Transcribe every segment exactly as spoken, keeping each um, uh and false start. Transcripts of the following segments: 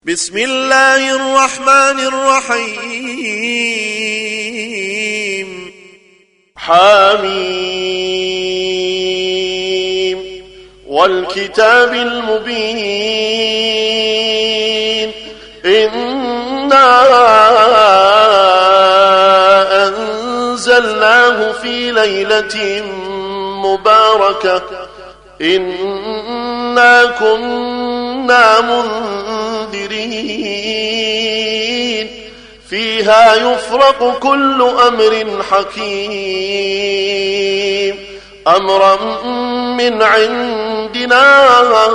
بسم الله الرحمن الرحيم. حميم والكتاب المبين إنا أنزلناه في ليلة مباركة إنا كنا منذرين فيها يفرق كل أمر حكيم أمرا من عندنا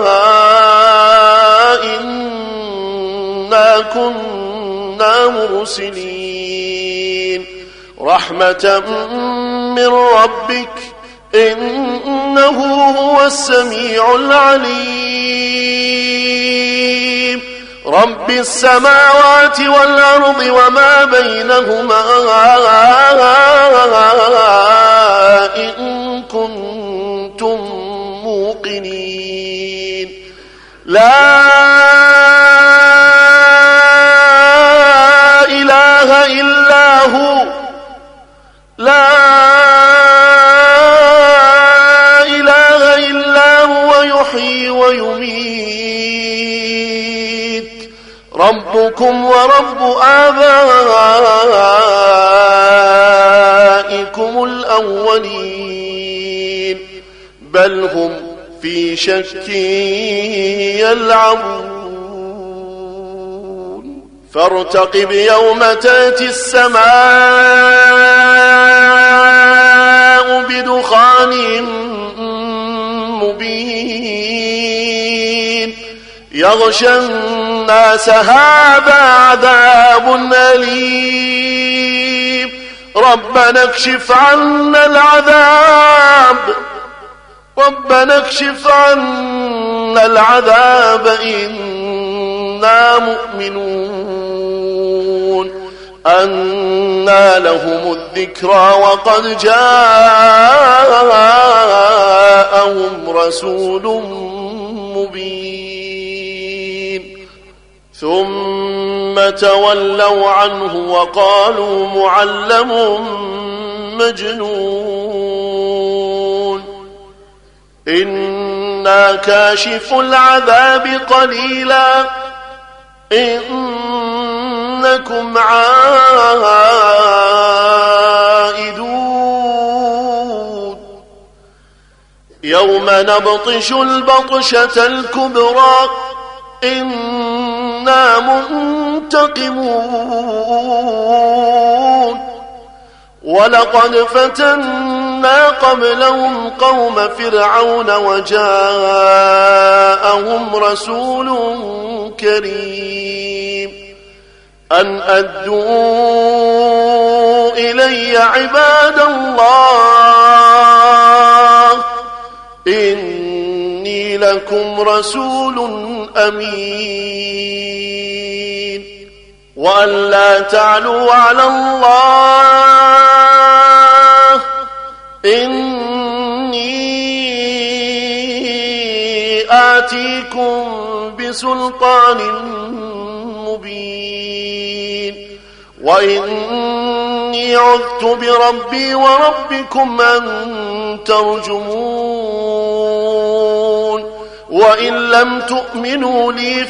إنا كنا مرسلين رحمة من ربك إنه هو السميع العليم رب السماوات والأرض وما بينهما إن كنتم موقنين لا إله إلا هو لا إله إلا هو يحيي ويميت ربكم ورب آبائكم الأولين بل هم في شك يلعبون فارتقب يوم تأتي السماء بدخان مبين يغشى الناس هذا عذاب أليم ربنا اكشف عنا العذاب ربنا اكشف عنا العذاب إنا مؤمنون أنى لهم الذكرى وقد جاءهم رسول مبين ثم تولوا عنه وقالوا معلم مجنون إنا كاشف العذاب قليلا إنكم عائدون يوم نبطش البطشة الكبرى إنا منتقمون ولقد فتنا قبلهم قوم فرعون وجاءهم رسول كريم أن أدوا إلي عباد الله إني لكم رسول أمين وأن لا تعلوا على الله إني آتيكم بسلطان مبين وإني عذت بربي وربكم أن ترجمون وإن لم تؤمنوا لي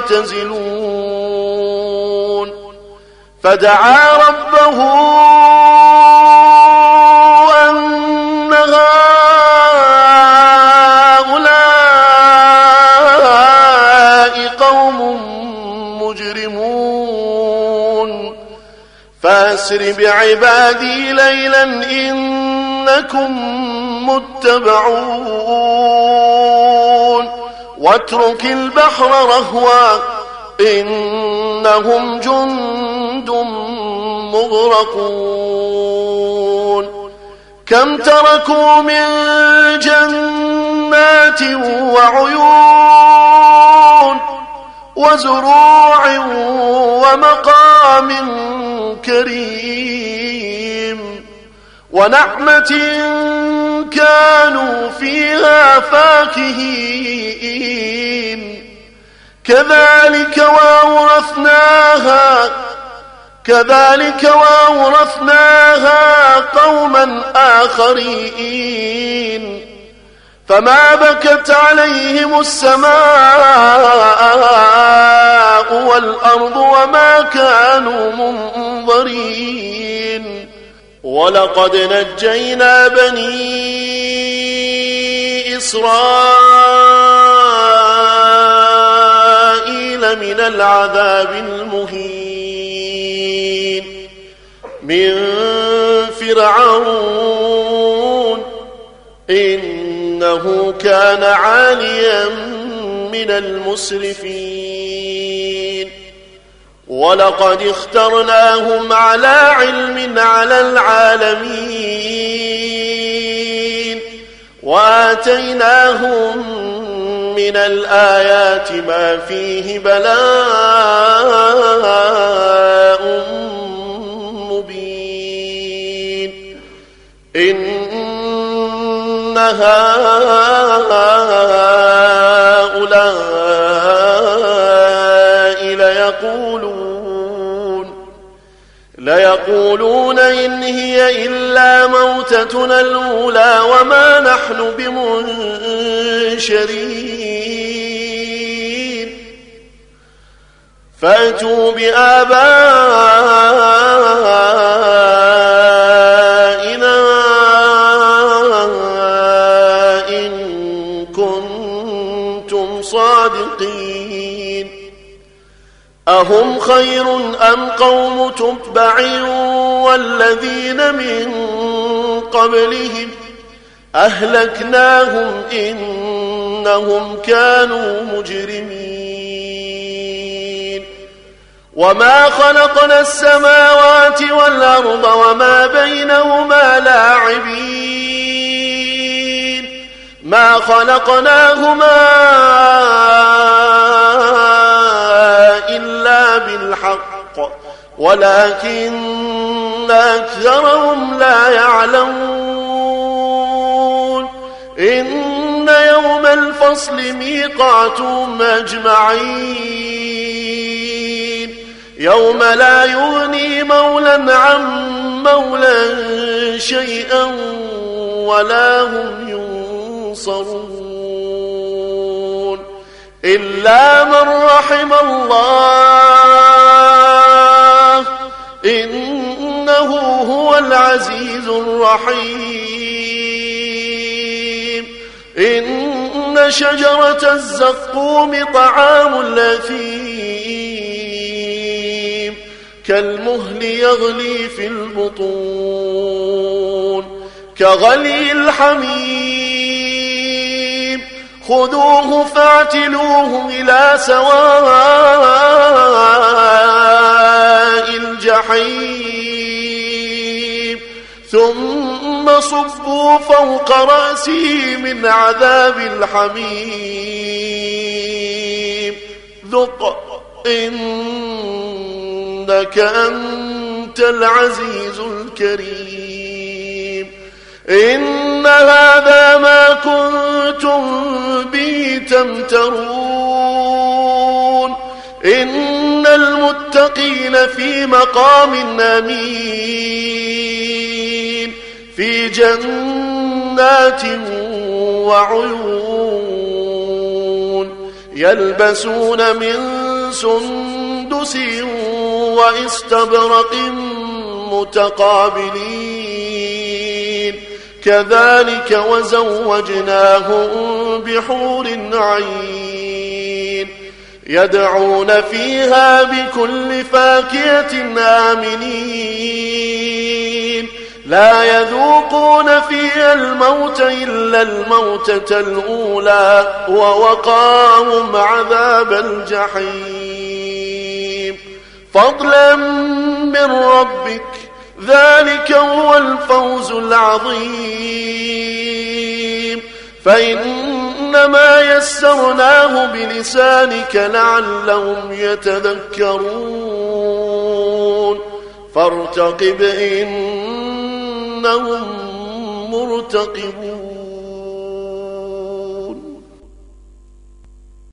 فاعتزلون فدعا ربه أن هؤلاء قوم مجرمون فأسر بعبادي ليلا إنكم متبعون واترك البحر رهوا إنهم جند مغرقون كم تركوا من جنات وعيون وزروع ومقام كريم ونعمة كانوا فيها فاكهين كذلك وأورثناها كذلك وأورثناها قوما آخرين فما بكت عليهم السماء والأرض وما كانوا منظرين ولقد نجينا بني إسرائيل من العذاب المهين من فرعون إنه كان عاليا من المسرفين ولقد اخترناهم على علم على العالمين وآتيناهم من الآيات ما فيه بلاء مبين إن هؤلاء ليقولون ليقولون إن هي إلا موتتنا الأولى وما نحن بمنشرين فأتوا بآبائنا إن كنتم صادقين أهم خير أم قوم تبع والذين من قبلهم أهلكناهم إنهم كانوا مجرمين وما خلقنا السماوات والأرض وما بينهما لاعبين ما خلقناهما إلا بالحق ولكن أكثرهم لا يعلمون إن يوم الفصل ميقاتهم أجمعين يوم لا يغني مولى عن مولى شيئا ولا هم ينصرون إلا من رحم الله إنه هو العزيز الرحيم إن شجرة الزقوم طعام الأثيم كالمهل يغلي في البطون كغلي الحميم خذوه فاعتلوه إلى سواء الجحيم ثم صبوا فوق رأسه من عذاب الحميم ذق إنك أنت العزيز الكريم إن هذا ما كنتم به تمترون إن المتقين في مقام أمين في جنات وعيون يلبسون من سندس واستبرق متقابلين كذلك وزوجناهم بحور عين يدعون فيها بكل فاكهة آمنين لا يذوقون فيها الموت إلا الموتة الأولى ووقاهم عذاب الجحيم فضلا من ربك ذلك هو الفوز العظيم فإنما يسرناه بلسانك لعلهم يتذكرون فارتقب إنهم مرتقبون.